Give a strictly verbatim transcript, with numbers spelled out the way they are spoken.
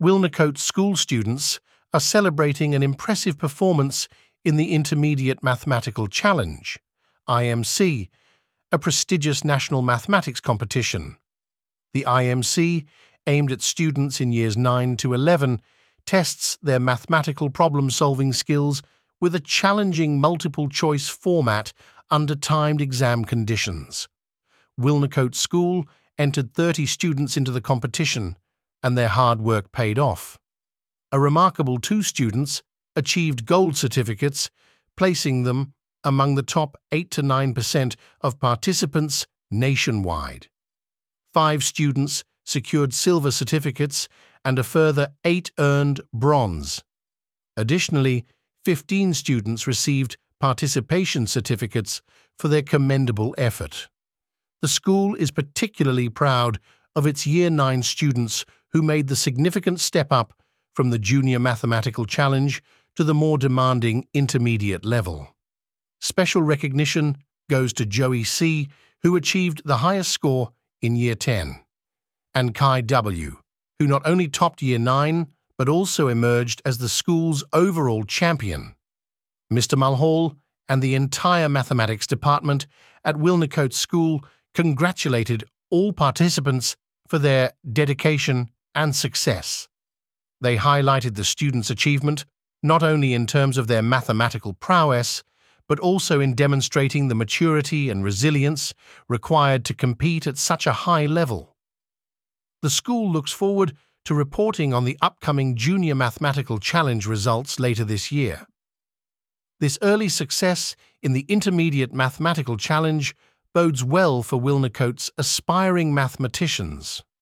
Wilnecote School students are celebrating an impressive performance in the Intermediate Mathematical Challenge, I M C, a prestigious national mathematics competition. The I M C, aimed at students in years nine to eleven, tests their mathematical problem-solving skills with a challenging multiple-choice format under timed exam conditions. Wilnecote School entered thirty students into the competition, and their hard work paid off. A remarkable two students achieved gold certificates, placing them among the top eight to nine percent of participants nationwide. Five students secured silver certificates, and a further eight earned bronze. Additionally, fifteen students received participation certificates for their commendable effort. The school is particularly proud of its Year nine students who made the significant step up from the Junior Mathematical Challenge to the more demanding intermediate level. Special recognition goes to Joey C., who achieved the highest score in Year ten, and Kai W., who not only topped Year nine, but also emerged as the school's overall champion. Mister Mulhall and the entire mathematics department at Wilnecote School congratulated all participants for their dedication and success. They highlighted the students' achievement not only in terms of their mathematical prowess, but also in demonstrating the maturity and resilience required to compete at such a high level. The school looks forward to reporting on the upcoming Junior Mathematical Challenge results later this year. This early success in the Intermediate Mathematical Challenge bodes well for Wilnecote's aspiring mathematicians.